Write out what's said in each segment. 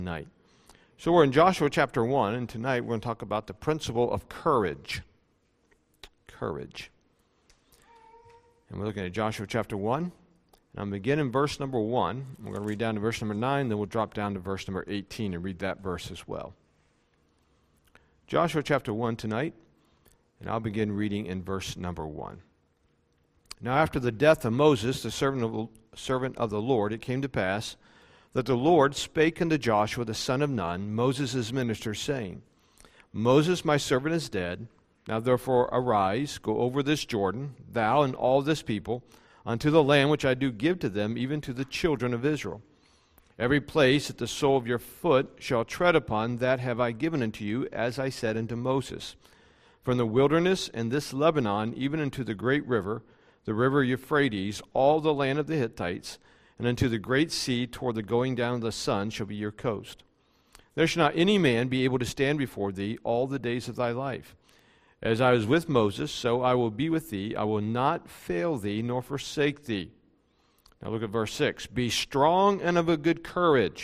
Tonight. So we're in Joshua chapter 1, and tonight we're going to talk about the principle of courage. Courage. And we're looking at Joshua chapter 1. And I'm going to begin in verse number 1. We're going to read down to verse number 9, then we'll drop down to verse number 18 and read that verse as well. Joshua chapter 1 tonight, and I'll begin reading in verse number 1. Now after the death of Moses, the servant of the Lord, it came to pass that the Lord spake unto Joshua the son of Nun, Moses' minister, saying, Moses my servant is dead. Now therefore arise, go over this Jordan, thou and all this people, unto the land which I do give to them, even to the children of Israel. Every place that the sole of your foot shall tread upon, that have I given unto you, as I said unto Moses. From the wilderness and this Lebanon, even unto the great river, the river Euphrates, all the land of the Hittites, and unto the great sea toward the going down of the sun shall be your coast. There shall not any man be able to stand before thee all the days of thy life. As I was with Moses, so I will be with thee. I will not fail thee, nor forsake thee. Now look at verse 6. Be strong and of a good courage,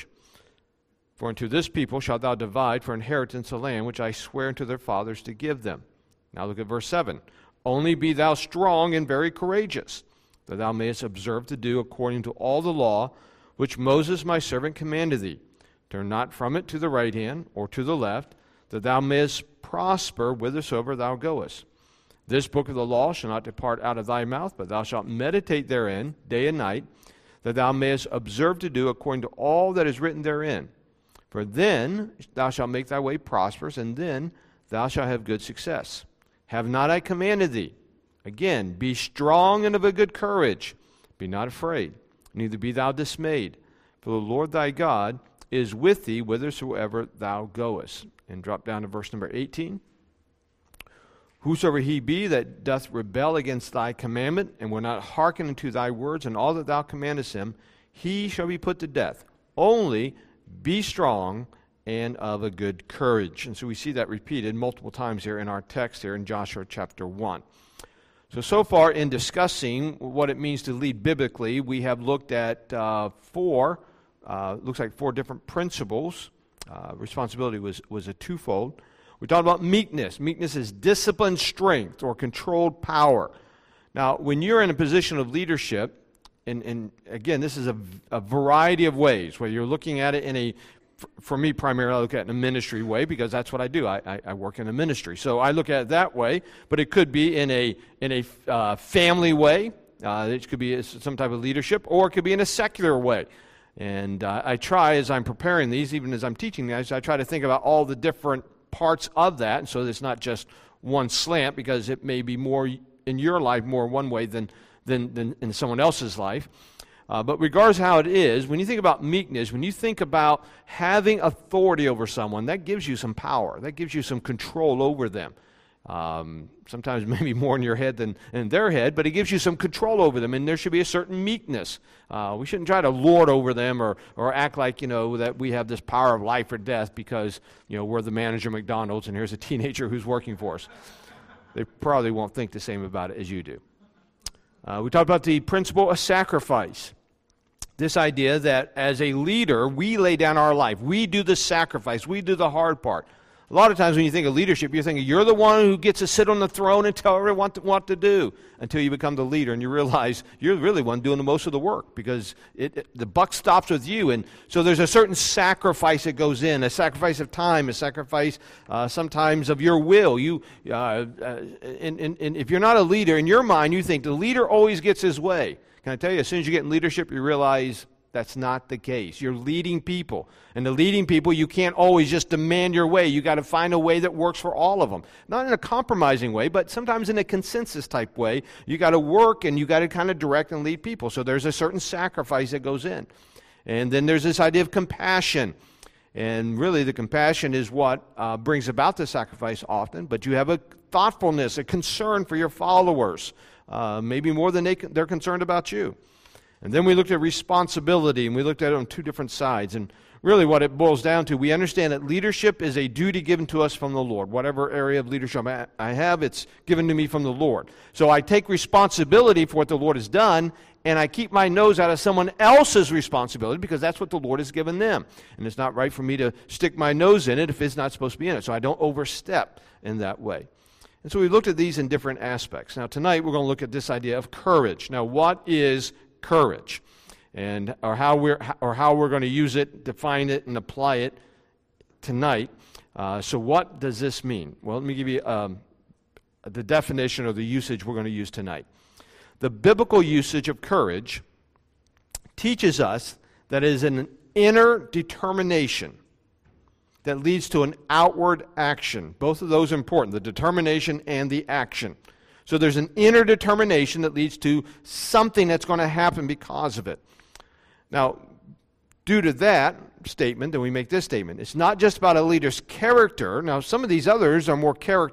for unto this people shalt thou divide for inheritance the land which I swear unto their fathers to give them. Now look at verse 7. Only be thou strong and very courageous, that thou mayest observe to do according to all the law which Moses my servant commanded thee. Turn not from it to the right hand or to the left, that thou mayest prosper whithersoever thou goest. This book of the law shall not depart out of thy mouth, but thou shalt meditate therein day and night, that thou mayest observe to do according to all that is written therein. For then thou shalt make thy way prosperous, and then thou shalt have good success. Have not I commanded thee? Again, be strong and of a good courage. Be not afraid, neither be thou dismayed. For the Lord thy God is with thee whithersoever thou goest. And drop down to verse number 18. Whosoever he be that doth rebel against thy commandment, and will not hearken unto thy words, and all that thou commandest him, he shall be put to death. Only be strong and of a good courage. And so we see that repeated multiple times here in our text here in Joshua chapter 1. So far in discussing what it means to lead biblically, we have looked at four different principles. Responsibility was a twofold. We talked about meekness. Meekness is disciplined strength or controlled power. Now, when you're in a position of leadership, and again, this is a variety of ways, whether you're looking at it for me, primarily, I look at it in a ministry way because that's what I do. I work in a ministry. So I look at it that way, but it could be in a family way. It could be some type of leadership, or it could be in a secular way. And I try, as I'm preparing these, even as I'm teaching these, I try to think about all the different parts of that, and so it's not just one slant, because it may be more in your life, more one way than in someone else's life. But regardless of how it is, when you think about meekness, when you think about having authority over someone, that gives you some power. That gives you some control over them. Sometimes maybe more in your head than in their head, but it gives you some control over them, and there should be a certain meekness. We shouldn't try to lord over them or act like, that we have this power of life or death because, we're the manager of McDonald's and here's a teenager who's working for us. They probably won't think the same about it as you do. We talked about the principle of sacrifice. This idea that as a leader, we lay down our life. We do the sacrifice. We do the hard part. A lot of times when you think of leadership, you're thinking you're the one who gets to sit on the throne and tell everyone what to do, until you become the leader and you realize you're really the one doing the most of the work, because the buck stops with you. And so there's a certain sacrifice that goes in, a sacrifice of time, a sacrifice sometimes of your will. And if you're not a leader, in your mind you think the leader always gets his way. Can I tell you, as soon as you get in leadership, you realize that's not the case. You're leading people. And the leading people, you can't always just demand your way. You got to find a way that works for all of them. Not in a compromising way, but sometimes in a consensus type way. You got to work and you got to kind of direct and lead people. So there's a certain sacrifice that goes in. And then there's this idea of compassion. And really the compassion is what brings about the sacrifice often. But you have a thoughtfulness, a concern for your followers. Maybe more than they're concerned about you. And then we looked at responsibility, and we looked at it on two different sides. And really what it boils down to, we understand that leadership is a duty given to us from the Lord. Whatever area of leadership I have, it's given to me from the Lord. So I take responsibility for what the Lord has done, and I keep my nose out of someone else's responsibility because that's what the Lord has given them. And it's not right for me to stick my nose in it if it's not supposed to be in it. So I don't overstep in that way. And so we looked at these in different aspects. Now tonight we're going to look at this idea of courage. Now what is courage? And or how we're going to use it, define it, and apply it tonight. So what does this mean? Well, let me give you the definition or the usage we're going to use tonight. The biblical usage of courage teaches us that it is an inner determination that leads to an outward action. Both of those are important, the determination and the action. So there's an inner determination that leads to something that's going to happen because of it. Now, due to that statement, then we make this statement. It's not just about a leader's character. Now, some of these others are more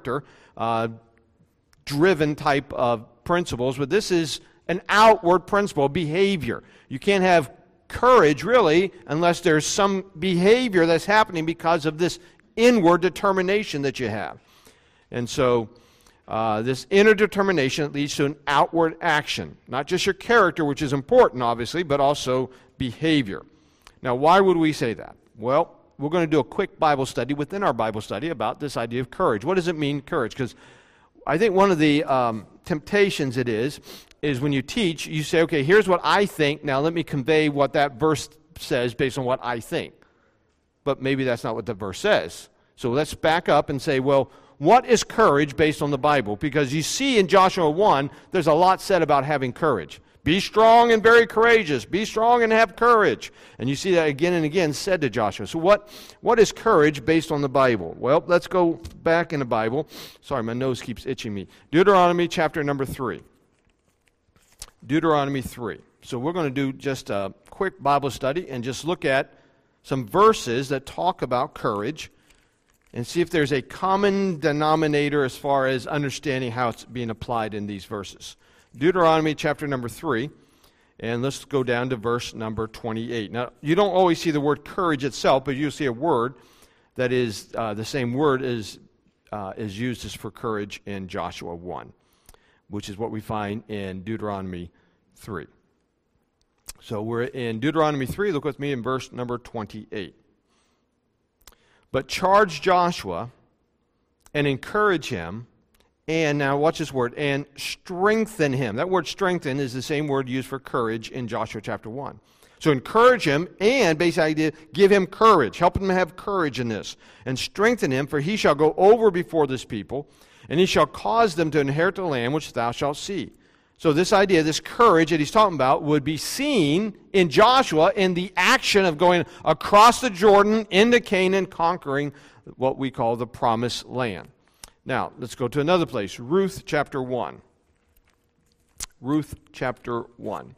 character-driven type of principles, but this is an outward principle, behavior. You can't have courage, really, unless there's some behavior that's happening because of this inward determination that you have. And so, this inner determination leads to an outward action. Not just your character, which is important, obviously, but also behavior. Now, why would we say that? Well, we're going to do a quick Bible study within our Bible study about this idea of courage. What does it mean, courage? Because I think one of the temptations it is when you teach, you say, okay, here's what I think. Now let me convey what that verse says based on what I think. But maybe that's not what the verse says. So let's back up and say, well, what is courage based on the Bible? Because you see in Joshua 1, there's a lot said about having courage. Be strong and very courageous. Be strong and have courage. And you see that again and again said to Joshua. So what is courage based on the Bible? Well, let's go back in the Bible. Sorry, my nose keeps itching me. Deuteronomy chapter number 3. Deuteronomy 3. So we're going to do just a quick Bible study and just look at some verses that talk about courage and see if there's a common denominator as far as understanding how it's being applied in these verses. Deuteronomy chapter number 3, and let's go down to verse number 28. Now, you don't always see the word courage itself, but you'll see a word that is the same word is used as for courage in Joshua 1, which is what we find in Deuteronomy 3. So we're in Deuteronomy 3. Look with me in verse number 28. But charge Joshua and encourage him, and now watch this word, and strengthen him. That word strengthen is the same word used for courage in Joshua chapter 1. So encourage him and basically give him courage. Help him have courage in this. And strengthen him, for he shall go over before this people, and he shall cause them to inherit the land which thou shalt see. So this idea, this courage that he's talking about, would be seen in Joshua in the action of going across the Jordan into Canaan, conquering what we call the promised land. Now, let's go to another place, Ruth chapter 1. Ruth chapter 1.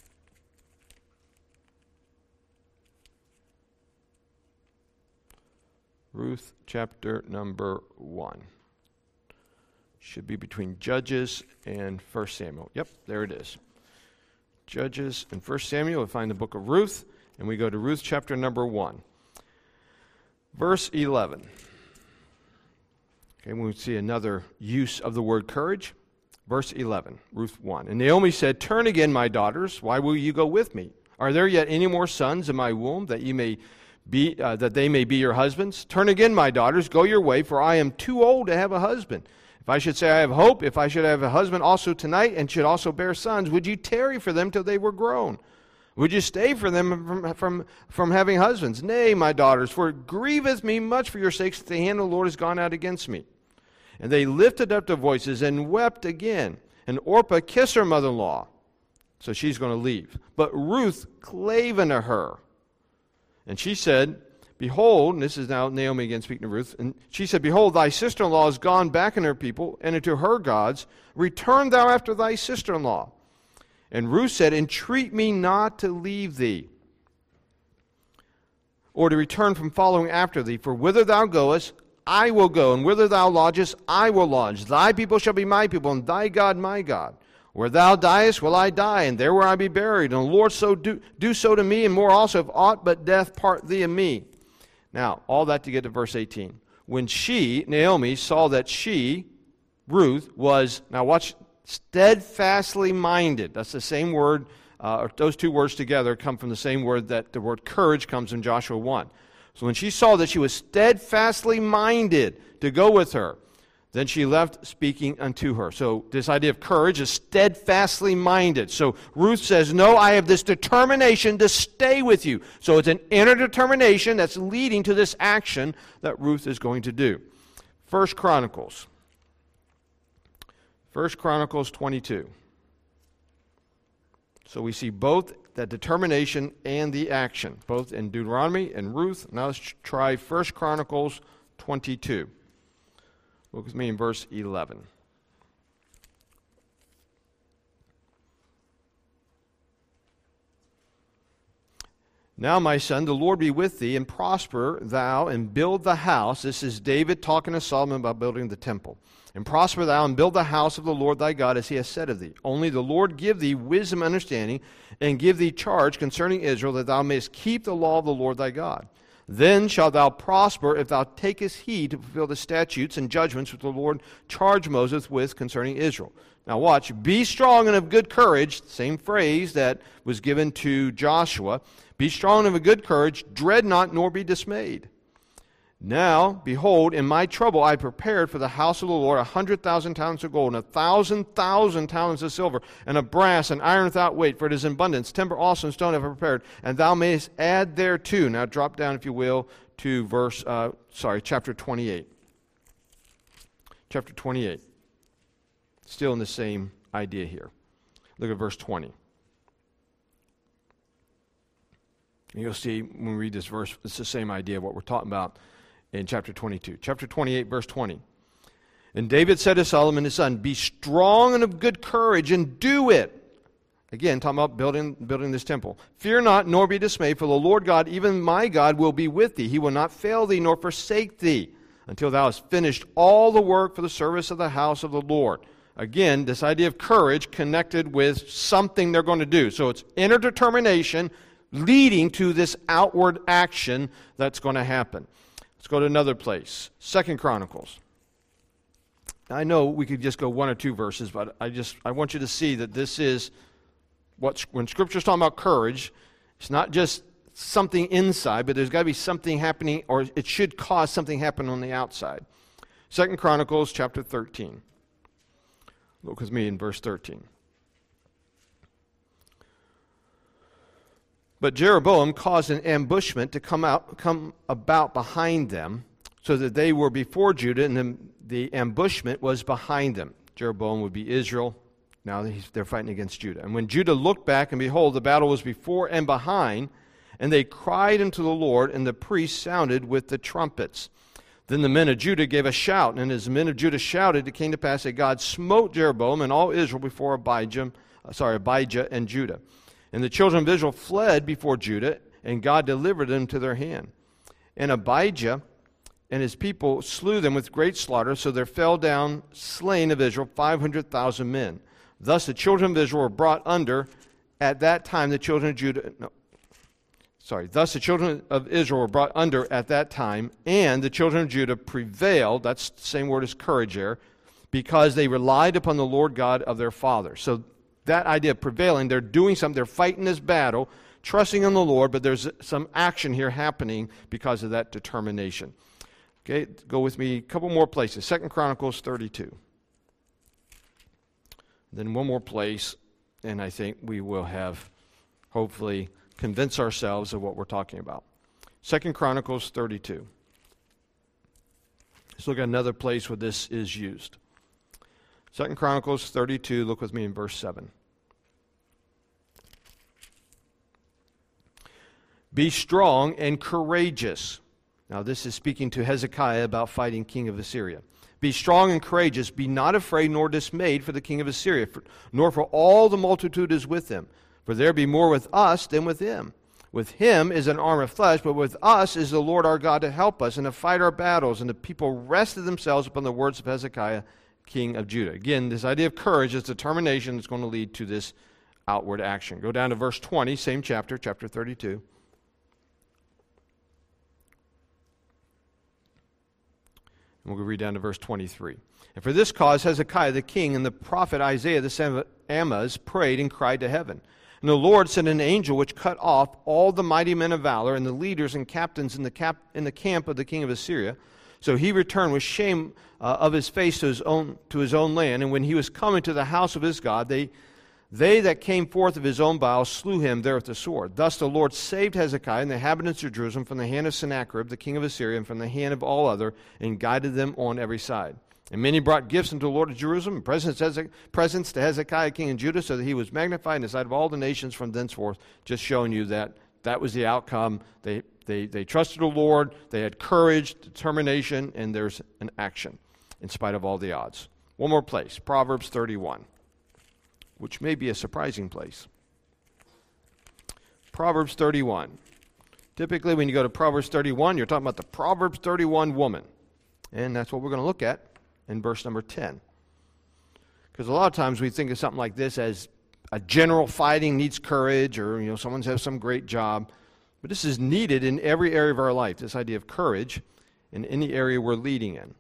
Ruth chapter number 1. Should be between Judges and 1 Samuel. Yep, there it is. Judges and 1 Samuel, we find the book of Ruth, and we go to Ruth chapter number 1. Verse 11. Okay, we see another use of the word courage. Verse 11, Ruth 1. And Naomi said, Turn again, my daughters, why will you go with me? Are there yet any more sons in my womb that they may be your husbands? Turn again, my daughters, go your way, for I am too old to have a husband. If I should say I have hope, if I should have a husband also tonight and should also bear sons, would you tarry for them till they were grown? Would you stay for them from having husbands? Nay, my daughters, for it grieveth me much for your sakes that the hand of the Lord is gone out against me. And they lifted up their voices and wept again. And Orpah kissed her mother-in-law. So she's going to leave. But Ruth clave unto her. And she said, Behold, and this is now Naomi again speaking to Ruth, and she said, Behold, thy sister-in-law is gone back in her people and into her gods. Return thou after thy sister-in-law. And Ruth said, Entreat me not to leave thee, or to return from following after thee. For whither thou goest, I will go, and whither thou lodgest, I will lodge. Thy people shall be my people, and thy God my God. Where thou diest will I die, and there will I be buried. And the Lord so do so to me, and more also, if aught but death part thee and me. Now, all that to get to verse 18. When she, Naomi, saw that she, Ruth, was, now watch, steadfastly minded. That's the same word those two words together come from the same word that the word courage comes in Joshua 1. So when she saw that she was steadfastly minded to go with her, then she left speaking unto her. So this idea of courage is steadfastly minded. So Ruth says, no, I have this determination to stay with you. So it's an inner determination that's leading to this action that Ruth is going to do. 1 Chronicles 22. So we see both that determination and the action, both in Deuteronomy and Ruth. Now let's try 1 Chronicles 22. Look with me in verse 11. Now, my son, the Lord be with thee, and prosper thou, and build the house. This is David talking to Solomon about building the temple. And prosper thou, and build the house of the Lord thy God, as he has said of thee. Only the Lord give thee wisdom and understanding, and give thee charge concerning Israel, that thou mayest keep the law of the Lord thy God. Then shalt thou prosper if thou takest heed to fulfill the statutes and judgments which the Lord charged Moses with concerning Israel. Now watch, be strong and of good courage, same phrase that was given to Joshua. Be strong and of a good courage, dread not, nor be dismayed. Now, behold, in my trouble I prepared for the house of the Lord 100,000 talents of gold, and 1,000,000 talents of silver, and of brass, and iron without weight, for it is in abundance. Timber also and stone have I prepared, and thou mayest add thereto. Now drop down, if you will, to chapter 28. Chapter 28. Still in the same idea here. Look at verse 20. And you'll see when we read this verse, it's the same idea of what we're talking about in chapter 22. Chapter 28, verse 20. And David said to Solomon his son, be strong and of good courage, and do it. Again, talking about building this temple. Fear not, nor be dismayed, for the Lord God, even my God, will be with thee. He will not fail thee, nor forsake thee, until thou hast finished all the work for the service of the house of the Lord. Again, this idea of courage connected with something they're going to do. So it's inner determination leading to this outward action that's going to happen. Let's go to another place. 2 Chronicles. Now, I know we could just go one or two verses, but I want you to see that this is when Scripture's talking about courage, it's not just something inside, but there's got to be something happening, or it should cause something happen on the outside. 2 Chronicles chapter 13. Look with me in verse 13. But Jeroboam caused an ambushment to come about behind them, so that they were before Judah, and the ambushment was behind them. Jeroboam would be Israel. Now they're fighting against Judah. And when Judah looked back, and behold, the battle was before and behind, and they cried unto the Lord, and the priests sounded with the trumpets. Then the men of Judah gave a shout, and as the men of Judah shouted, it came to pass that God smote Jeroboam and all Israel before Abijah and Judah. And the children of Israel fled before Judah, and God delivered them to their hand. And Abijah and his people slew them with great slaughter, so there fell down slain of Israel 500,000 men. Thus the children of Israel were brought under at that time Thus the children of Israel were brought under at that time, and the children of Judah prevailed, that's the same word as courage there, because they relied upon the Lord God of their fathers. So that idea of prevailing, they're doing something, they're fighting this battle, trusting in the Lord, but there's some action here happening because of that determination. Okay, go with me a couple more places. 2 Chronicles 32. Then one more place, and I think we will have, hopefully, convince ourselves of what we're talking about. 2 Chronicles 32. Let's look at another place where this is used. 2 Chronicles 32, look with me in verse 7. Be strong and courageous. Now this is speaking to Hezekiah about fighting king of Assyria. Be strong and courageous. Be not afraid nor dismayed for the king of Assyria, nor for all the multitude is with him. For there be more with us than with him. With him is an arm of flesh, but with us is the Lord our God to help us and to fight our battles. And the people rested themselves upon the words of Hezekiah, king of Judah. Again, this idea of courage, this determination is going to lead to this outward action. Go down to verse 20, same chapter 32. And we'll read down to verse 23. And for this cause Hezekiah the king and the prophet Isaiah the son of Amoz prayed and cried to heaven. And the Lord sent an angel which cut off all the mighty men of valor and the leaders and captains in the camp of the king of Assyria. So he returned with shame of his face to his own land. And when he was coming to the house of his God, they that came forth of his own bowels slew him there with the sword. Thus the Lord saved Hezekiah and the inhabitants of Jerusalem from the hand of Sennacherib, the king of Assyria, and from the hand of all other, and guided them on every side. And many brought gifts unto the Lord of Jerusalem, and presents to Hezekiah king of Judah, so that he was magnified in the sight of all the nations from thenceforth, just showing you that was the outcome. They trusted the Lord, they had courage, determination, and there's an action in spite of all the odds. One more place, Proverbs 31, which may be a surprising place. Proverbs 31. Typically when you go to Proverbs 31, you're talking about the Proverbs 31 woman. And that's what we're going to look at in verse number 10. Because a lot of times we think of something like this as a general fighting needs courage, or someone has some great job. But this is needed in every area of our life, this idea of courage in any area we're leading in.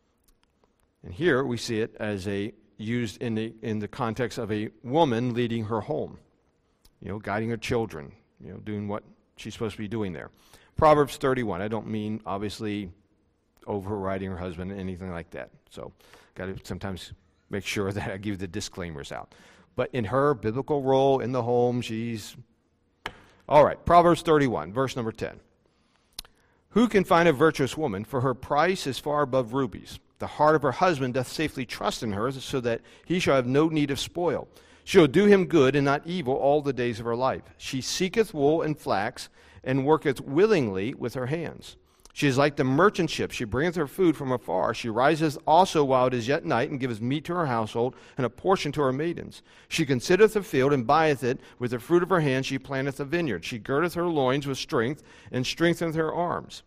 And here we see it as used in the context of a woman leading her home, guiding her children, doing what she's supposed to be doing there. Proverbs 31, I don't mean obviously overriding her husband, anything like that. So got to sometimes make sure that I give the disclaimers out. But in her biblical role in the home, she's... All right, Proverbs 31, verse number 10. Who can find a virtuous woman? For her price is far above rubies. The heart of her husband doth safely trust in her, so that he shall have no need of spoil. She will do him good and not evil all the days of her life. She seeketh wool and flax, and worketh willingly with her hands. She is like the merchant ship. She bringeth her food from afar. She riseth also while it is yet night, and giveth meat to her household, and a portion to her maidens. She considereth the field, and buyeth it. With the fruit of her hand she planteth a vineyard. She girdeth her loins with strength, and strengtheneth her arms.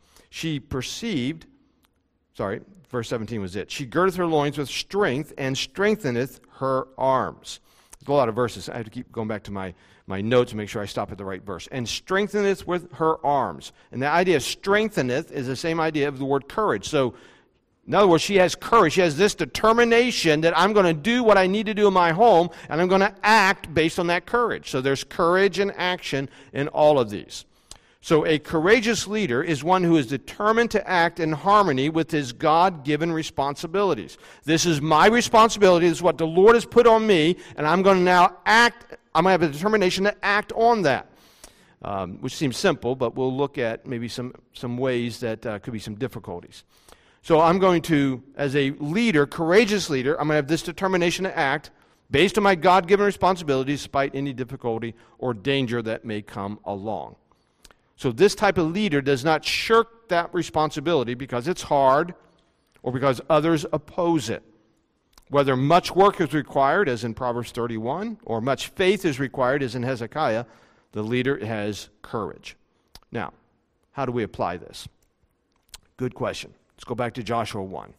Verse 17 was it. She girdeth her loins with strength, and strengtheneth her arms. There's a lot of verses. I have to keep going back to my notes to make sure I stop at the right verse. And strengtheneth with her arms. And the idea of strengtheneth is the same idea of the word courage. So, in other words, she has courage. She has this determination that I'm going to do what I need to do in my home, and I'm going to act based on that courage. So there's courage and action in all of these. So a courageous leader is one who is determined to act in harmony with his God-given responsibilities. This is my responsibility. This is what the Lord has put on me, and I'm going to now act. I'm going to have a determination to act on that, which seems simple, but we'll look at maybe some ways that could be some difficulties. So I'm going to, as a leader, courageous leader, I'm going to have this determination to act based on my God-given responsibilities despite any difficulty or danger that may come along. So this type of leader does not shirk that responsibility because it's hard or because others oppose it. Whether much work is required, as in Proverbs 31, or much faith is required, as in Hezekiah, the leader has courage. Now, how do we apply this? Good question. Let's go back to Joshua 1.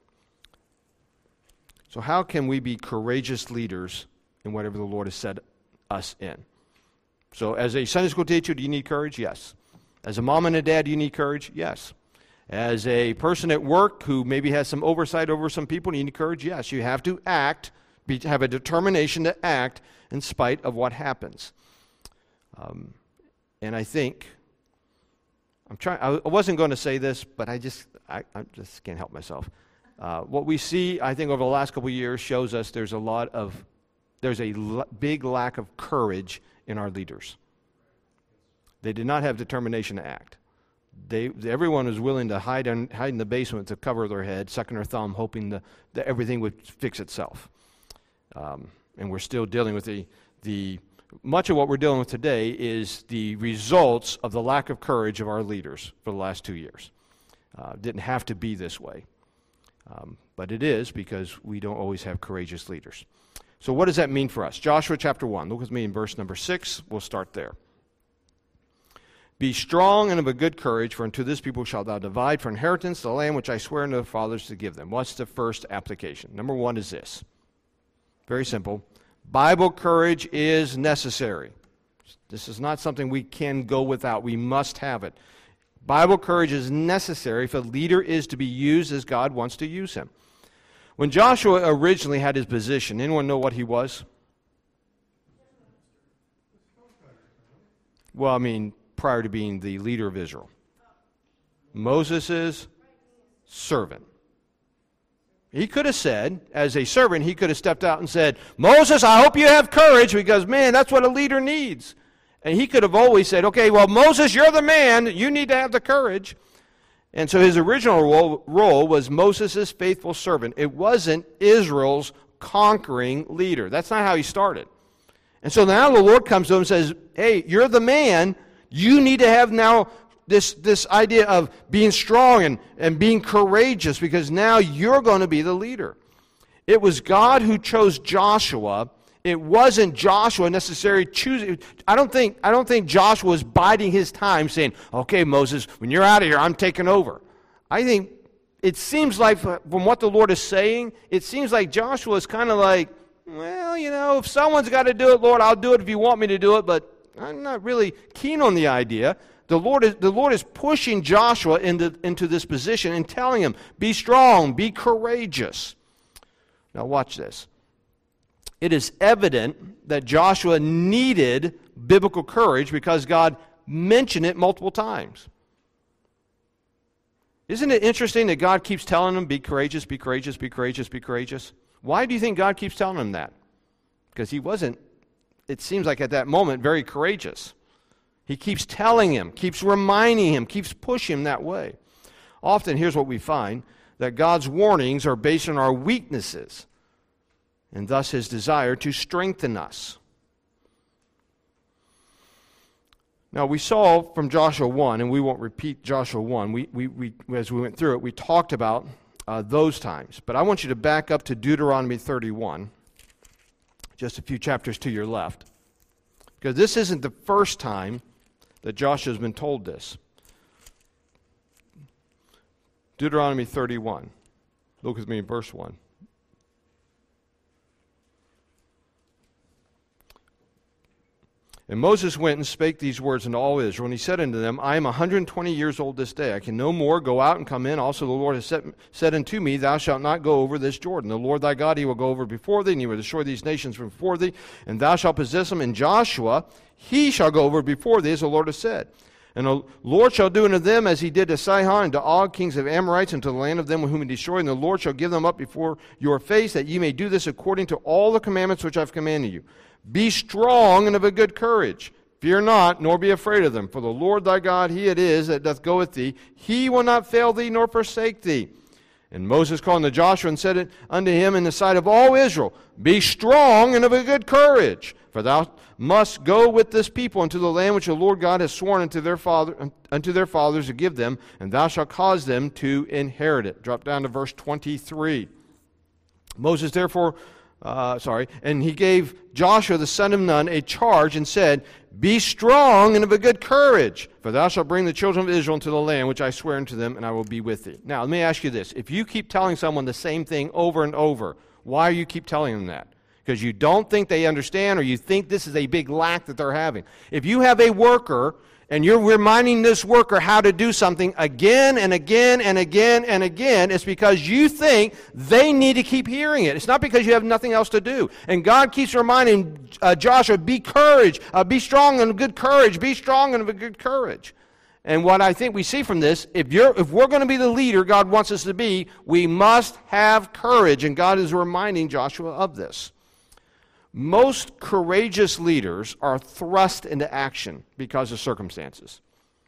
So how can we be courageous leaders in whatever the Lord has set us in? So as a Sunday school teacher, do you need courage? Yes. As a mom and a dad, do you need courage? Yes. As a person at work who maybe has some oversight over some people, do you need courage? Yes. You have to act, have a determination to act in spite of what happens. And I think, I wasn't going to say this, but I just can't help myself. What we see, I think, over the last couple of years shows us there's a big lack of courage in our leaders. They did not have determination to act. Everyone was willing to hide in the basement to cover their head, sucking their thumb, hoping that everything would fix itself. And we're still dealing with much of what we're dealing with today is the results of the lack of courage of our leaders for the last 2 years. It didn't have to be this way. But it is because we don't always have courageous leaders. So what does that mean for us? Joshua chapter 1. Look with me in verse number 6. We'll start there. Be strong and of a good courage, for unto this people shalt thou divide for inheritance the land which I swear unto their fathers to give them. What's the first application? Number one is this. Very simple. Bible courage is necessary. This is not something we can go without. We must have it. Bible courage is necessary if a leader is to be used as God wants to use him. When Joshua originally had his position, anyone know what he was? Well, I mean, prior to being the leader of Israel. Moses' servant. He could have said, as a servant, he could have stepped out and said, Moses, I hope you have courage, because, man, that's what a leader needs. And he could have always said, okay, well, Moses, you're the man. You need to have the courage. And so his original role was Moses' faithful servant. It wasn't Israel's conquering leader. That's not how he started. And so now the Lord comes to him and says, hey, you're the man. You need to have now this idea of being strong and being courageous, because now you're going to be the leader. It was God who chose Joshua. It wasn't Joshua necessarily choosing. I don't think Joshua was biding his time saying, okay, Moses, when you're out of here, I'm taking over. I think it seems like, from what the Lord is saying, it seems like Joshua is kind of like, well, if someone's got to do it, Lord, I'll do it if you want me to do it, but I'm not really keen on the idea. The Lord is pushing Joshua into this position and telling him, be strong, be courageous. Now watch this. It is evident that Joshua needed biblical courage because God mentioned it multiple times. Isn't it interesting that God keeps telling him, be courageous, be courageous, be courageous, be courageous? Why do you think God keeps telling him that? Because he wasn't, it seems like at that moment, very courageous. He keeps telling him, keeps reminding him, keeps pushing him that way. Often, here's what we find, that God's warnings are based on our weaknesses, and thus his desire to strengthen us. Now, we saw from Joshua 1, and we won't repeat Joshua 1, we as we went through it, we talked about those times. But I want you to back up to Deuteronomy 31, just a few chapters to your left, because this isn't the first time that Joshua has been told this. Deuteronomy 31. Look with me in verse 1. And Moses went and spake these words unto all Israel, and he said unto them, I am 120 years old this day. I can no more go out and come in. Also the Lord has said unto me, Thou shalt not go over this Jordan. The Lord thy God, he will go over before thee, and he will destroy these nations from before thee, and thou shalt possess them. And Joshua, he shall go over before thee, as the Lord has said. And the Lord shall do unto them as he did to Sihon and to Og, kings of Amorites, and to the land of them whom he destroyed. And the Lord shall give them up before your face, that ye may do this according to all the commandments which I have commanded you. Be strong and of a good courage. Fear not, nor be afraid of them. For the Lord thy God, he it is that doth go with thee. He will not fail thee, nor forsake thee. And Moses called unto Joshua and said unto him in the sight of all Israel, Be strong and of a good courage. For thou must go with this people into the land which the Lord God has sworn unto their fathers to give them, and thou shalt cause them to inherit it. Drop down to verse 23. Moses therefore... and he gave Joshua the son of Nun a charge and said, Be strong and of a good courage, for thou shalt bring the children of Israel into the land which I swear unto them, and I will be with thee. Now, let me ask you this. If you keep telling someone the same thing over and over, why do you keep telling them that? Because you don't think they understand, or you think this is a big lack that they're having. If you have a worker and you're reminding this worker how to do something again and again and again and again, it's because you think they need to keep hearing it. It's not because you have nothing else to do. And God keeps reminding Joshua, be strong and of good courage, be strong and of a good courage. And what I think we see from this, if we're going to be the leader God wants us to be, we must have courage. And God is reminding Joshua of this. Most courageous leaders are thrust into action because of circumstances.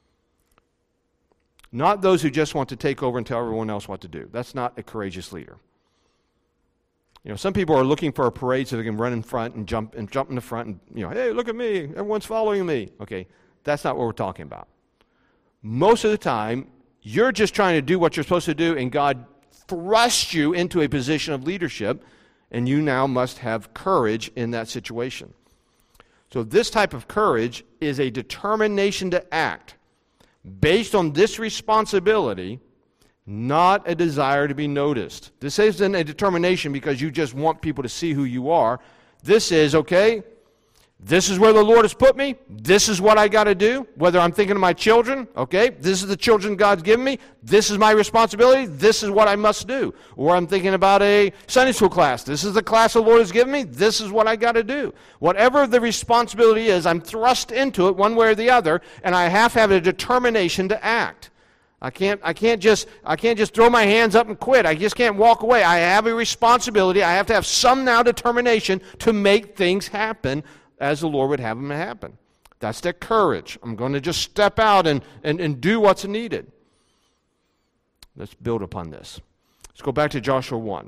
Not those who just want to take over and tell everyone else what to do. That's not a courageous leader. Some people are looking for a parade so they can run in front and jump in the front and, hey, look at me, everyone's following me. Okay, that's not what we're talking about. Most of the time, you're just trying to do what you're supposed to do, and God thrusts you into a position of leadership, and you now must have courage in that situation. So this type of courage is a determination to act based on this responsibility, not a desire to be noticed. This isn't a determination because you just want people to see who you are. This is, okay, This is where the Lord has put me. This is what I got to do. Whether I'm thinking of my children, okay, this is the children God's given me. This is my responsibility. This is what I must do. Or I'm thinking about a Sunday school class. This is the class the Lord has given me. This is what I got to do. Whatever the responsibility is, I'm thrust into it one way or the other, and I have to have a determination to act. I can't just throw my hands up and quit. I just can't walk away. I have a responsibility. I have to have some now determination to make things happen as the Lord would have them to happen. That's that courage. I'm going to just step out and do what's needed. Let's build upon this. Let's go back to Joshua 1.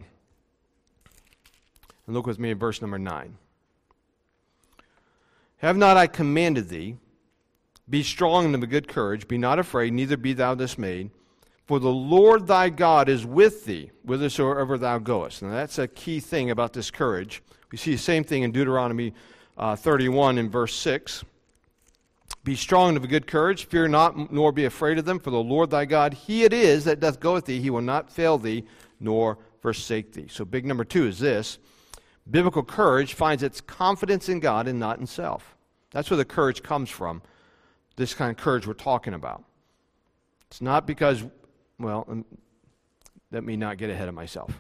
And look with me at verse number 9. Have not I commanded thee? Be strong and of a good courage. Be not afraid, neither be thou dismayed. For the Lord thy God is with thee, whithersoever thou goest. Now that's a key thing about this courage. We see the same thing in Deuteronomy 31 in verse 6. Be strong and of a good courage. Fear not, nor be afraid of them. For the Lord thy God, he it is that doth go with thee. He will not fail thee, nor forsake thee. So big number 2 is this. Biblical courage finds its confidence in God and not in self. That's where the courage comes from. This kind of courage we're talking about. It's not because, well, let me not get ahead of myself.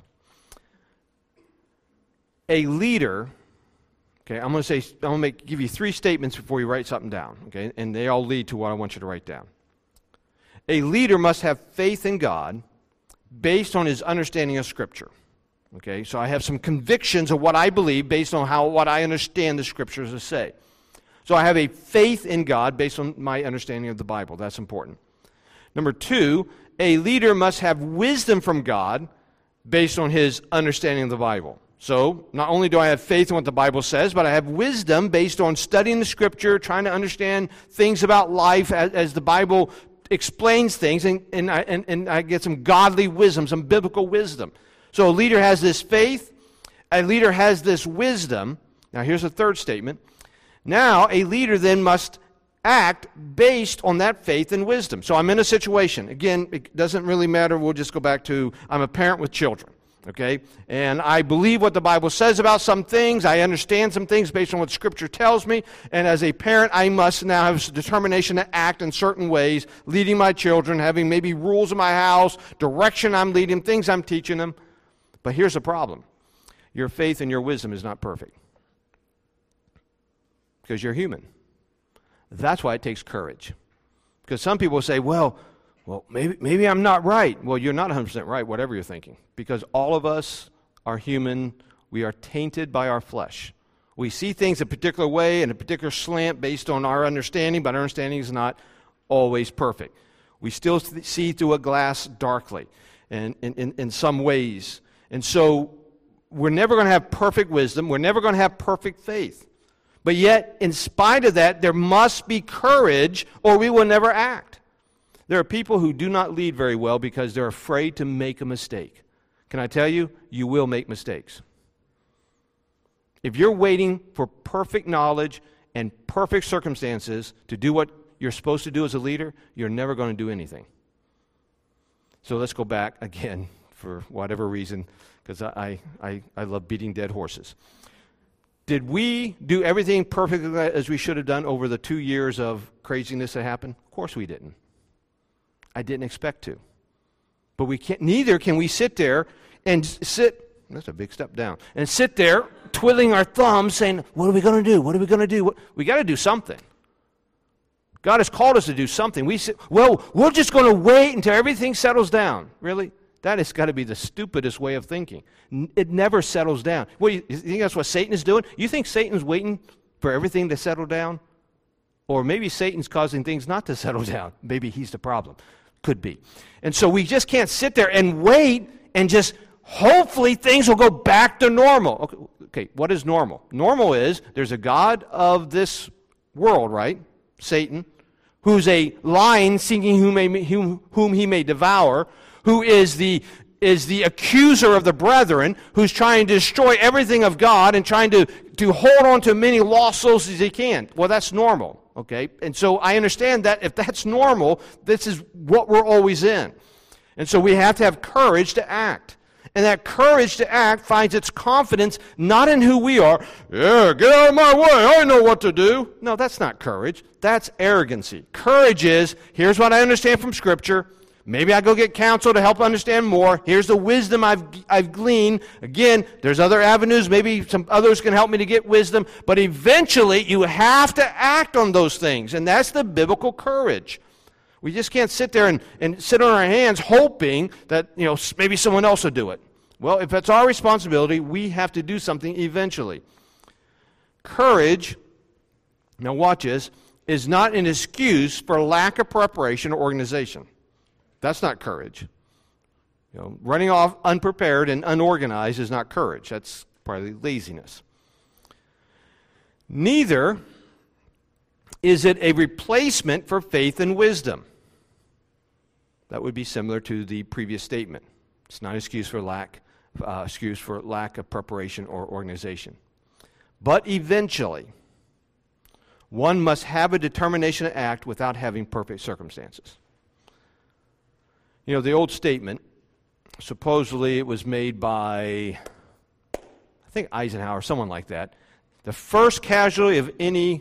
A leader, okay, I'm going to give you 3 statements before you write something down, okay, and they all lead to what I want you to write down. A leader must have faith in God based on his understanding of Scripture. Okay, so I have some convictions of what I believe based on what I understand the Scriptures to say. So I have a faith in God based on my understanding of the Bible. That's important. Number 2, a leader must have wisdom from God based on his understanding of the Bible. So not only do I have faith in what the Bible says, but I have wisdom based on studying the Scripture, trying to understand things about life as the Bible explains things, and I get some godly wisdom, some biblical wisdom. So a leader has this faith, a leader has this wisdom. Now here's a third statement. Now, a leader then must act based on that faith and wisdom. So I'm in a situation. Again, it doesn't really matter. We'll just go back to I'm a parent with children, okay? And I believe what the Bible says about some things. I understand some things based on what Scripture tells me. And as a parent, I must now have determination to act in certain ways, leading my children, having maybe rules in my house, direction I'm leading, things I'm teaching them. But here's the problem. Your faith and your wisdom is not perfect. Because you're human. That's why it takes courage. Because some people say, well, maybe I'm not right. Well, you're not 100% right, whatever you're thinking. Because all of us are human. We are tainted by our flesh. We see things a particular way in a particular slant based on our understanding, but our understanding is not always perfect. We still see through a glass darkly and in some ways. And so we're never going to have perfect wisdom. We're never going to have perfect faith. But yet, in spite of that, there must be courage or we will never act. There are people who do not lead very well because they're afraid to make a mistake. Can I tell you, you will make mistakes. If you're waiting for perfect knowledge and perfect circumstances to do what you're supposed to do as a leader, you're never going to do anything. So let's go back again for whatever reason, because I love beating dead horses. Did we do everything perfectly as we should have done over the 2 years of craziness that happened? Of course we didn't. I didn't expect to. But neither can we sit there and that's a big step down, and sit there twiddling our thumbs saying, what are we going to do? What are we going to do? We got to do something. God has called us to do something. We say, well, we're just going to wait until everything settles down. Really? That has got to be the stupidest way of thinking. It never settles down. What, you think that's what Satan is doing? You think Satan's waiting for everything to settle down? Or maybe Satan's causing things not to settle down. Maybe he's the problem. Could be. And so we just can't sit there and wait and just hopefully things will go back to normal. Okay, what is normal? Normal is there's a god of this world, right? Satan, who's a lion seeking whom he may devour, who is the accuser of the brethren, who's trying to destroy everything of God and trying to hold on to many lost souls as he can. Well, that's normal, okay? And so I understand that if that's normal, this is what we're always in. And so we have to have courage to act. And that courage to act finds its confidence not in who we are. Yeah, get out of my way. I know what to do. No, that's not courage. That's arrogancy. Courage is, here's what I understand from Scripture. Maybe I go get counsel to help understand more. Here's the wisdom I've gleaned. Again, there's other avenues. Maybe some others can help me to get wisdom. But eventually, you have to act on those things. And that's the biblical courage. We just can't sit there and sit on our hands hoping that maybe someone else will do it. Well, if it's our responsibility, we have to do something eventually. Courage, now watch this, is not an excuse for lack of preparation or organization. That's not courage. Running off unprepared and unorganized is not courage. That's probably laziness. Neither is it a replacement for faith and wisdom. That would be similar to the previous statement. It's not an excuse for lack of preparation or organization. But eventually, one must have a determination to act without having perfect circumstances. The old statement, supposedly it was made by, I think Eisenhower, someone like that. The first casualty of any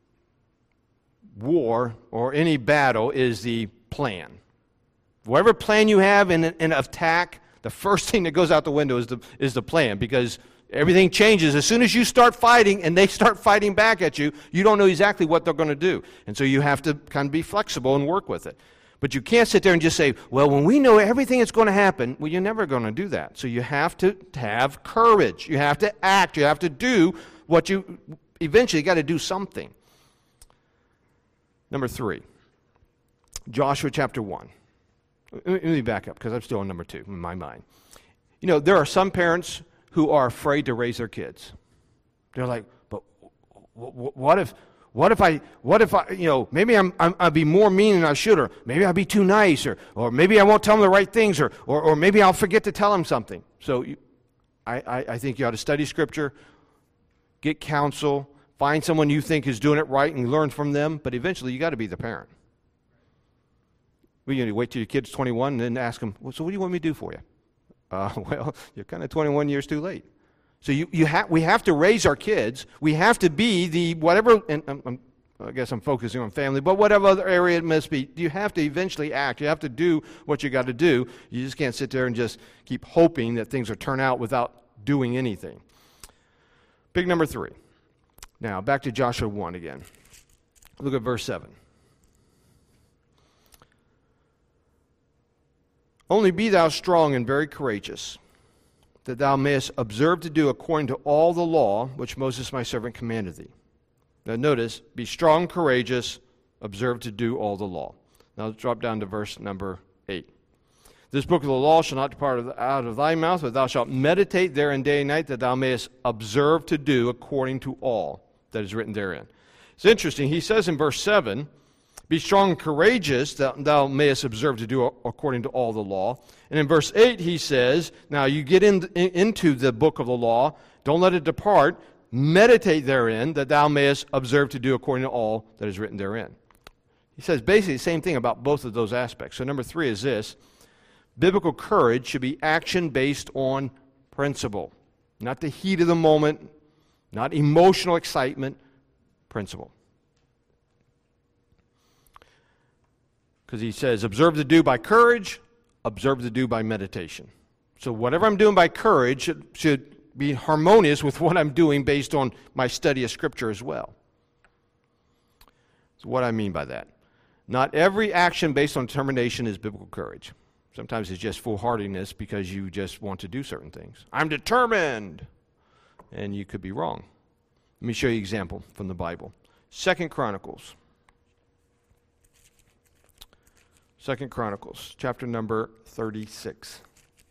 war or any battle is the plan. Whatever plan you have in an attack, the first thing that goes out the window is the plan, because everything changes. As soon as you start fighting and they start fighting back at you, you don't know exactly what they're going to do. And so you have to kind of be flexible and work with it. But you can't sit there and just say, well, when we know everything that's going to happen, well, you're never going to do that. So you have to have courage. You have to act. You have to do what you eventually got to do something. Number 3, Joshua chapter 1. Let me back up because I'm still on number 2 in my mind. There are some parents who are afraid to raise their kids. They're like, but what if maybe I'll be more mean than I should, or maybe I'll be too nice, or maybe I won't tell them the right things, or maybe I'll forget to tell them something. So I think you ought to study Scripture, get counsel, find someone you think is doing it right and learn from them, but eventually you got to be the parent. You wait till your kid's 21 and then ask them, well, so what do you want me to do for you? Well, you're kind of 21 years too late. So we have to raise our kids. We have to be the whatever, and I guess I'm focusing on family, but whatever other area it must be, you have to eventually act. You have to do what you got to do. You just can't sit there and just keep hoping that things will turn out without doing anything. Big number 3. Now, back to Joshua 1 again. Look at verse 7. Only be thou strong and very courageous, that thou mayest observe to do according to all the law which Moses my servant commanded thee. Now notice, be strong, courageous, observe to do all the law. Now let's drop down to verse number 8. This book of the law shall not depart out of thy mouth, but thou shalt meditate therein day and night, that thou mayest observe to do according to all that is written therein. It's interesting. He says in verse 7, be strong and courageous, that thou mayest observe to do according to all the law. And in verse 8 he says, now you get into the book of the law, don't let it depart, meditate therein, that thou mayest observe to do according to all that is written therein. He says basically the same thing about both of those aspects. So number 3 is this: biblical courage should be action based on principle. Not the heat of the moment, not emotional excitement, principle. Because he says, observe to do by courage, observe to do by meditation. So whatever I'm doing by courage should be harmonious with what I'm doing based on my study of Scripture as well. So what I mean by that? Not every action based on determination is biblical courage. Sometimes it's just foolhardiness because you just want to do certain things. I'm determined! And you could be wrong. Let me show you an example from the Bible. 2 Chronicles. 2 Chronicles, chapter number 36.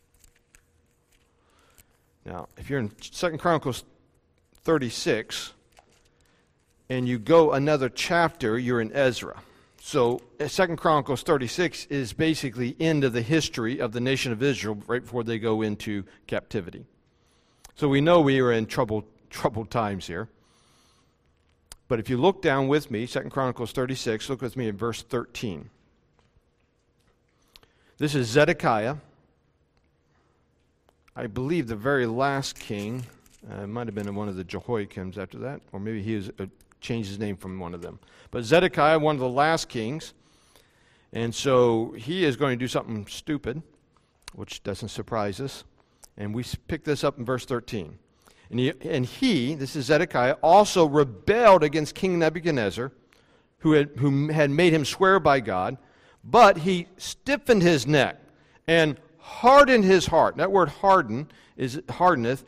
Now, if you're in 2 Chronicles 36, and you go another chapter, you're in Ezra. So 2 Chronicles 36 is basically end of the history of the nation of Israel right before they go into captivity. So we know we are in troubled times here. But if you look down with me, 2 Chronicles 36, look with me at verse 13. This is Zedekiah I believe, the very last king. It might have been one of the Jehoiakims after that, or maybe he changed his name from one of them. But Zedekiah, one of the last kings, and so he is going to do something stupid, which doesn't surprise us. And we pick this up in verse 13. And he, this is Zedekiah, also rebelled against King Nebuchadnezzar, who had made him swear by God, but he stiffened his neck and hardened his heart. That word harden is is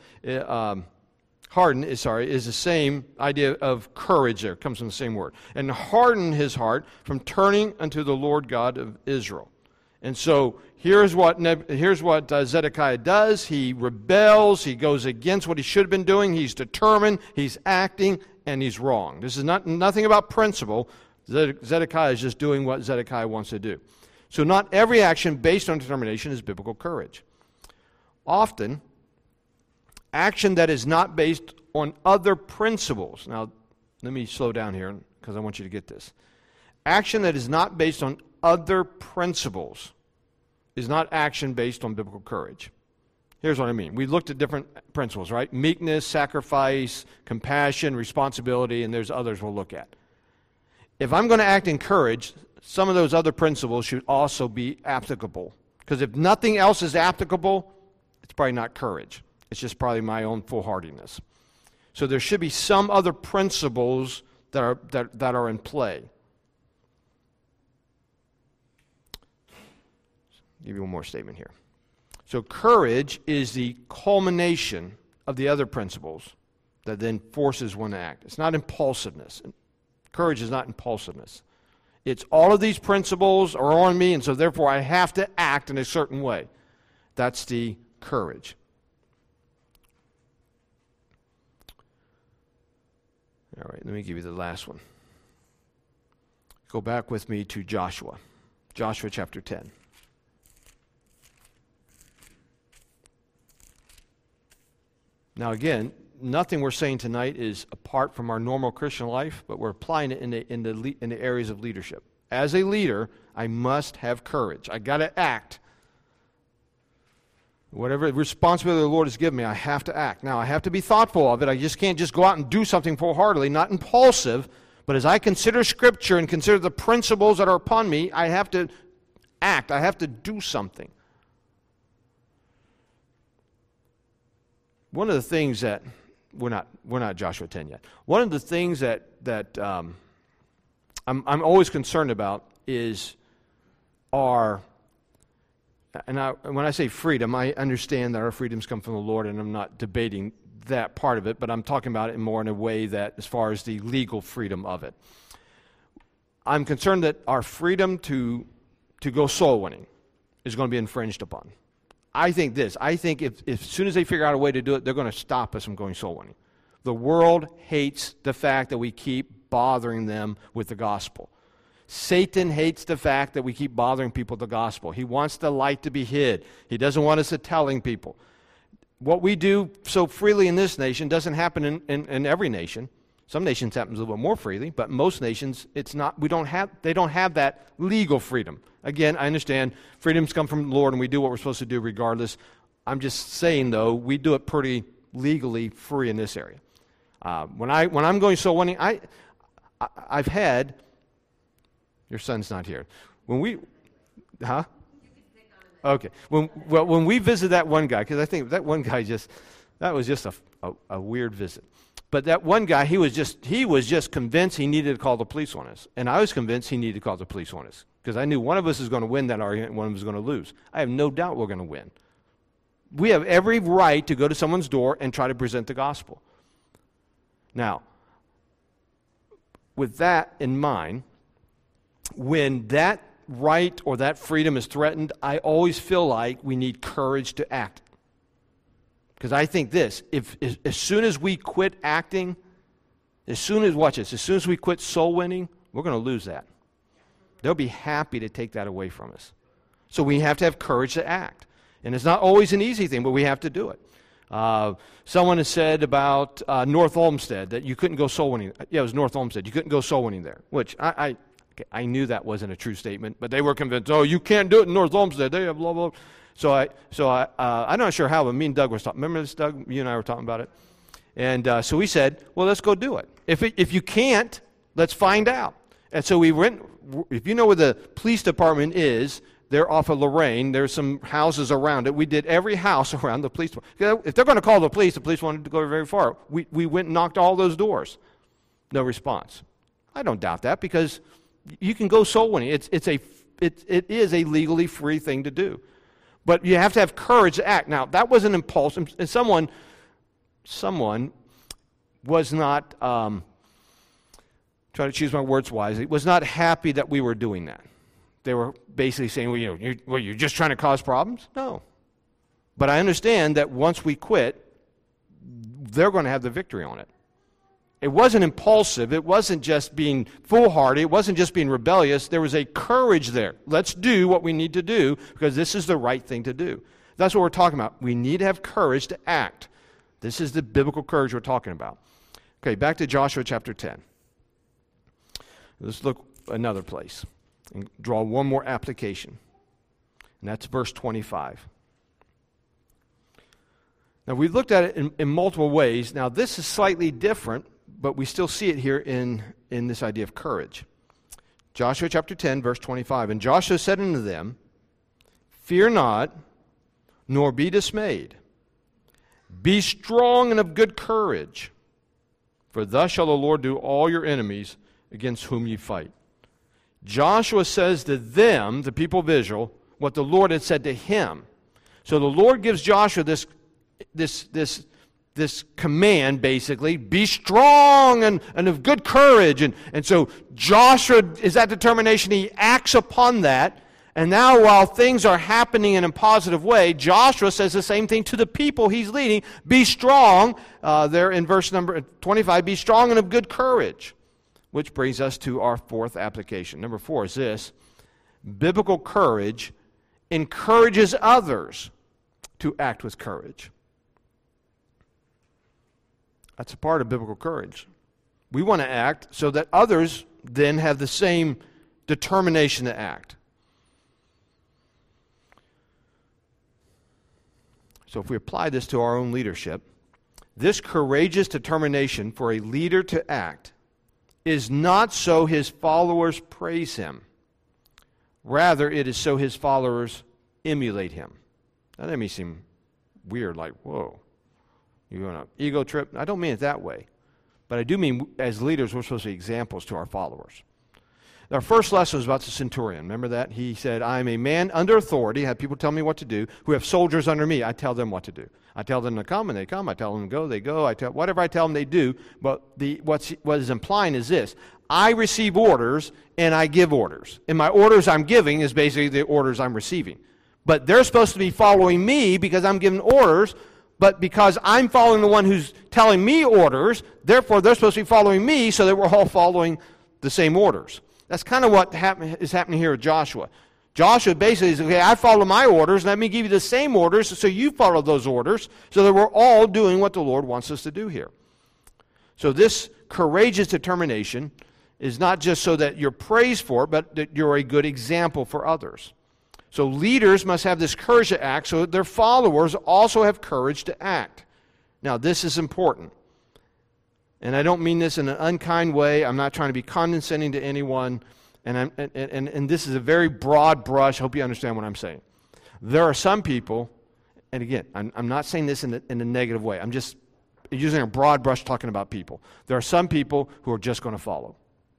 the same idea of courage there. It comes from the same word. And hardened his heart from turning unto the Lord God of Israel. And so here's what Zedekiah does. He rebels. He goes against what he should have been doing. He's determined. He's acting, and he's wrong. This is nothing about principle. Zedekiah is just doing what Zedekiah wants to do. So not every action based on determination is biblical courage. Often, action that is not based on other principles. Now, let me slow down here because I want you to get this. Action that is not based on other principles is not action based on biblical courage. Here's what I mean. We looked at different principles, right? Meekness, sacrifice, compassion, responsibility, and there's others we'll look at. If I'm going to act in courage, some of those other principles should also be applicable. Because if nothing else is applicable, it's probably not courage. It's just probably my own foolhardiness. So there should be some other principles that are in play. Give you one more statement here. So courage is the culmination of the other principles that then forces one to act. It's not impulsiveness. Courage is not impulsiveness. It's all of these principles are on me, and so therefore I have to act in a certain way. That's the courage. All right, let me give you the last one. Go back with me to Joshua. Joshua chapter 10. Now again, nothing we're saying tonight is apart from our normal Christian life, but we're applying it in the areas of leadership. As a leader, I must have courage. I got to act. Whatever responsibility the Lord has given me, I have to act. Now, I have to be thoughtful of it. I just can't just go out and do something full-heartedly, not impulsive, but as I consider Scripture and consider the principles that are upon me, I have to act. I have to do something. One of the things that we're not Joshua 10 yet. One of the things that I'm always concerned about is when I say freedom, I understand that our freedoms come from the Lord, and I'm not debating that part of it, but I'm talking about it more in a way that, as far as the legal freedom of it, I'm concerned that our freedom to go soul winning is going to be infringed upon. I think if as soon as they figure out a way to do it, they're going to stop us from going soul winning. The world hates the fact that we keep bothering them with the gospel. Satan hates the fact that we keep bothering people with the gospel. He wants the light to be hid. He doesn't want us telling people. What we do so freely in this nation doesn't happen in every nation. Some nations happens a little bit more freely, but most nations it's not. They don't have that legal freedom. Again, I understand freedoms come from the Lord, and we do what we're supposed to do regardless. I'm just saying, though, we do it pretty legally free in this area. When I'm going soul winning, I've had. Your son's not here. Okay. When we visit that one guy, because I think that one guy that was just a weird visit. But that one guy, he was just convinced he needed to call the police on us, and I was convinced he needed to call the police on us because I knew one of us is going to win that argument, and one of us is going to lose. I have no doubt we're going to win. We have every right to go to someone's door and try to present the gospel. Now, with that in mind, when that right or that freedom is threatened, I always feel like we need courage to act. Because I think this, as soon as we quit acting, as soon as we quit soul winning, we're going to lose that. They'll be happy to take that away from us. So we have to have courage to act. And it's not always an easy thing, but we have to do it. Someone has said about North Olmsted that you couldn't go soul winning. Yeah, it was North Olmsted. You couldn't go soul winning there, which I Okay, I knew that wasn't a true statement, but they were convinced, oh, you can't do it in North Olmsted. They have blah, blah, blah. I'm not sure how, but me and Doug was talking. Remember this, Doug? You and I were talking about it. And so we said, well, let's go do it. If you can't, let's find out. And so we went, if you know where the police department is, they're off of Lorraine. There's some houses around it. We did every house around the police department. If they're going to call the police wanted to go very far. We went and knocked all those doors. No response. I don't doubt that because you can go soul winning. It is a legally free thing to do. But you have to have courage to act. Now, that was an impulse. And someone was not, try to choose my words wisely, was not happy that we were doing that. They were basically saying, well, you're just trying to cause problems? No. But I understand that once we quit, they're going to have the victory on it. It wasn't impulsive. It wasn't just being foolhardy. It wasn't just being rebellious. There was a courage there. Let's do what we need to do because this is the right thing to do. That's what we're talking about. We need to have courage to act. This is the biblical courage we're talking about. Okay, back to Joshua chapter 10. Let's look another place and draw one more application. And that's verse 25. Now, we've looked at it in multiple ways. Now, this is slightly different, but we still see it here in this idea of courage. Joshua chapter 10, verse 25. And Joshua said unto them, fear not, nor be dismayed. Be strong and of good courage, for thus shall the Lord do all your enemies against whom ye fight. Joshua says to them, the people of Israel, what the Lord had said to him. So the Lord gives Joshua this command, basically, be strong and of good courage. And so Joshua is that determination. He acts upon that. And now while things are happening in a positive way, Joshua says the same thing to the people he's leading. Be strong, there in verse number 25, be strong and of good courage. Which brings us to our fourth application. Number 4 is this. Biblical courage encourages others to act with courage. That's a part of biblical courage. We want to act so that others then have the same determination to act. So if we apply this to our own leadership, this courageous determination for a leader to act is not so his followers praise him. Rather, it is so his followers emulate him. Now, that may seem weird, like, whoa, you're on an ego trip? I don't mean it that way. But I do mean, as leaders, we're supposed to be examples to our followers. Our first lesson was about the centurion. Remember that? He said, I am a man under authority, have people tell me what to do, who have soldiers under me. I tell them what to do. I tell them to come, and they come. I tell them to go, they go. Whatever I tell them, they do. But what is implying is this. I receive orders, and I give orders. And my orders I'm giving is basically the orders I'm receiving. But they're supposed to be following me because I'm giving orders, but because I'm following the one who's telling me orders, therefore they're supposed to be following me so that we're all following the same orders. That's kind of what is happening here with Joshua. Joshua basically says, okay, I follow my orders, let me give you the same orders so you follow those orders so that we're all doing what the Lord wants us to do here. So this courageous determination is not just so that you're praised for it, but that you're a good example for others. So leaders must have this courage to act so that their followers also have courage to act. Now, this is important. And I don't mean this in an unkind way. I'm not trying to be condescending to anyone. And this is a very broad brush. I hope you understand what I'm saying. There are some people, and again, I'm not saying this in a negative way. I'm just using a broad brush talking about people. There are some people who are just going to follow.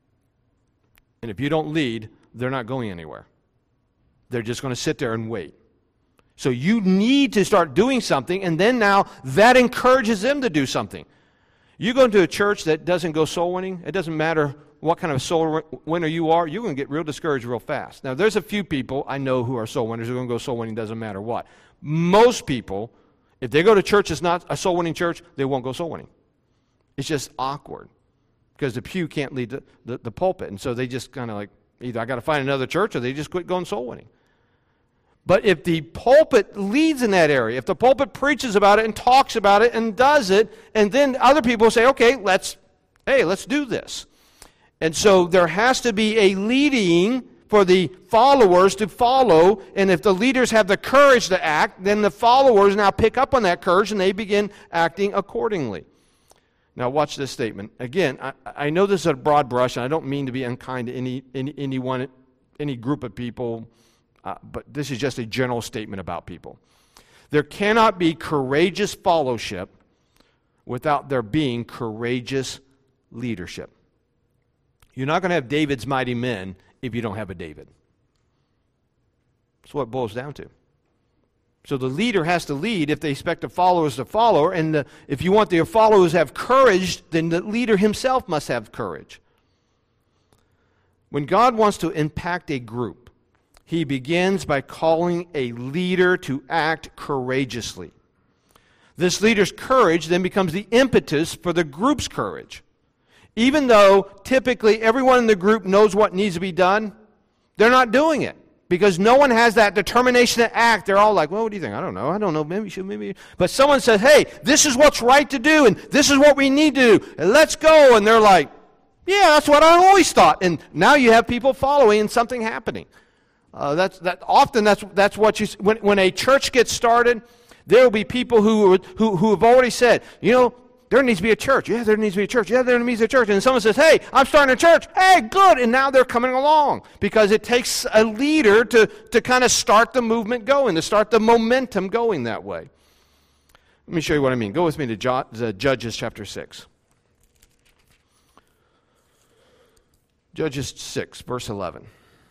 And if you don't lead, they're not going anywhere. They're just going to sit there and wait. So you need to start doing something, and then now that encourages them to do something. You go into a church that doesn't go soul winning, it doesn't matter what kind of soul winner you are, you're going to get real discouraged real fast. Now, there's a few people I know who are soul winners who are going to go soul winning, doesn't matter what. Most people, if they go to church that's not a soul winning church, they won't go soul winning. It's just awkward because the pew can't lead the pulpit. And so they just kind of like, either I got to find another church or they just quit going soul winning. But if the pulpit leads in that area, if the pulpit preaches about it and talks about it and does it, and then other people say, okay, let's do this. And so there has to be a leading for the followers to follow, and if the leaders have the courage to act, then the followers now pick up on that courage and they begin acting accordingly. Now watch this statement. Again, I know this is a broad brush, and I don't mean to be unkind to anyone, any group of people, but this is just a general statement about people. There cannot be courageous fellowship without there being courageous leadership. You're not going to have David's mighty men if you don't have a David. That's what it boils down to. So the leader has to lead if they expect the followers to follow, and if you want their followers to have courage, then the leader himself must have courage. When God wants to impact a group, He begins by calling a leader to act courageously. This leader's courage then becomes the impetus for the group's courage. Even though typically everyone in the group knows what needs to be done, they're not doing it because no one has that determination to act. They're all like, well, what do you think? I don't know. Maybe you should, maybe. But someone says, hey, this is what's right to do, and this is what we need to do, and let's go. And they're like, yeah, that's what I always thought. And now you have people following and something happening. That's what you, when a church gets started, there will be people who have already said, there needs to be a church. Yeah, there needs to be a church. Yeah, there needs to be a church. And someone says, hey, I'm starting a church. Hey, good. And now they're coming along because it takes a leader to kind of start the movement going, to start the momentum going that way. Let me show you what I mean. Go with me to Judges chapter 6. Judges 6, verse 11.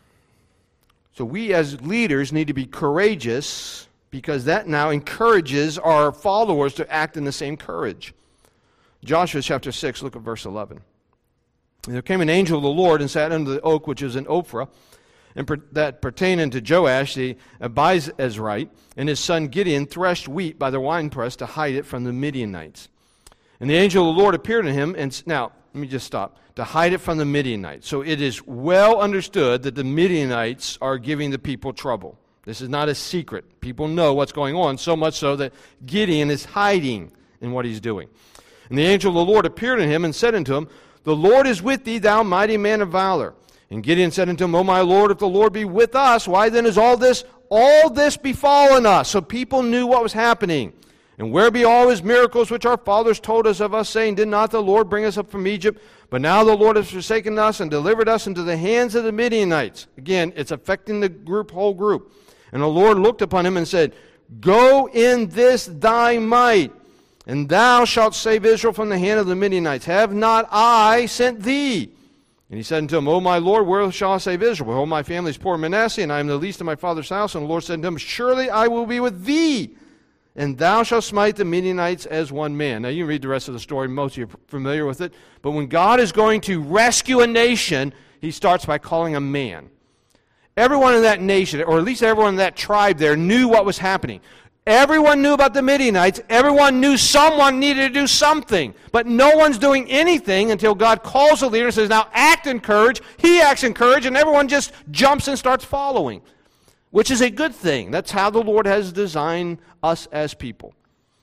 So we as leaders need to be courageous because that now encourages our followers to act in the same courage. Joshua chapter 6, look at verse 11. There came an angel of the Lord and sat under the oak which is in Ophrah, and that pertained unto Joash the Abiezrite, and his son Gideon threshed wheat by the winepress to hide it from the Midianites. And the angel of the Lord appeared to him, and now, let me just stop. To hide it from the Midianites. So it is well understood that the Midianites are giving the people trouble. This is not a secret. People know what's going on, so much so that Gideon is hiding in what he's doing. And the angel of the Lord appeared to him and said unto him, The Lord is with thee, thou mighty man of valor. And Gideon said unto him, O my Lord, if the Lord be with us, why then is all this befallen us? So people knew what was happening. And where be all his miracles which our fathers told us of us, saying, Did not the Lord bring us up from Egypt? But now the Lord has forsaken us and delivered us into the hands of the Midianites. Again, it's affecting the whole group. And the Lord looked upon him and said, Go in this thy might, and thou shalt save Israel from the hand of the Midianites. Have not I sent thee? And he said unto him, O my Lord, where shall I save Israel? Behold, my family is poor in Manasseh, and I am the least in my father's house. And the Lord said unto him, Surely I will be with thee, and thou shalt smite the Midianites as one man. Now you can read the rest of the story. Most of you are familiar with it. But when God is going to rescue a nation, He starts by calling a man. Everyone in that nation, or at least everyone in that tribe there, knew what was happening. Everyone knew about the Midianites. Everyone knew someone needed to do something. But no one's doing anything until God calls the leader and says, now act in courage. He acts in courage, and everyone just jumps and starts following, which is a good thing. That's how the Lord has designed us as people.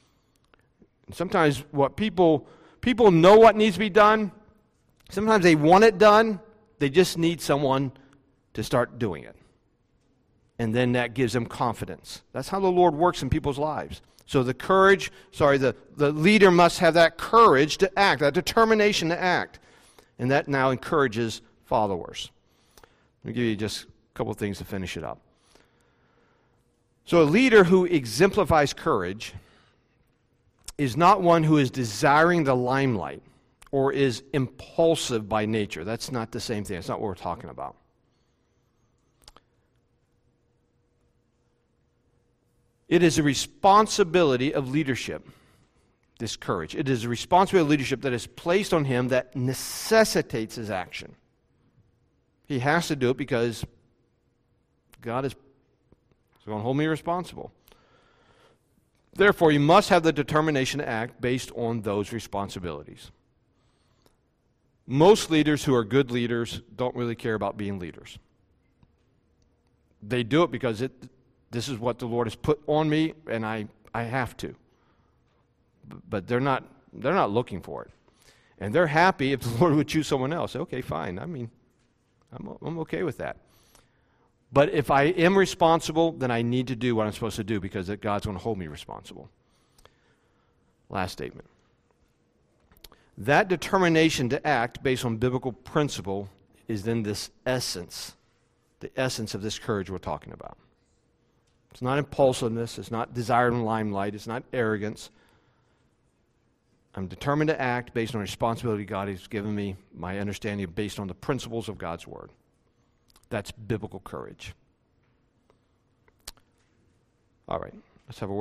And sometimes what people know what needs to be done. Sometimes they want it done. They just need someone to start doing it. And then that gives them confidence. That's how the Lord works in people's lives. So the leader must have that courage to act, that determination to act. And that now encourages followers. Let me give you just a couple of things to finish it up. So a leader who exemplifies courage is not one who is desiring the limelight or is impulsive by nature. That's not the same thing. That's not what we're talking about. It is a responsibility of leadership, this courage. It is a responsibility of leadership that is placed on him that necessitates his action. He has to do it because God is going to hold me responsible. Therefore, you must have the determination to act based on those responsibilities. Most leaders who are good leaders don't really care about being leaders. They do it because this is what the Lord has put on me, and I have to. But they're not looking for it. And they're happy if the Lord would choose someone else. Okay, fine. I mean, I'm okay with that. But if I am responsible, then I need to do what I'm supposed to do because God's going to hold me responsible. Last statement. That determination to act based on biblical principle is then this essence, the essence of this courage we're talking about. It's not impulsiveness, it's not desire and limelight, it's not arrogance. I'm determined to act based on the responsibility God has given me, my understanding based on the principles of God's Word. That's biblical courage. All right, let's have a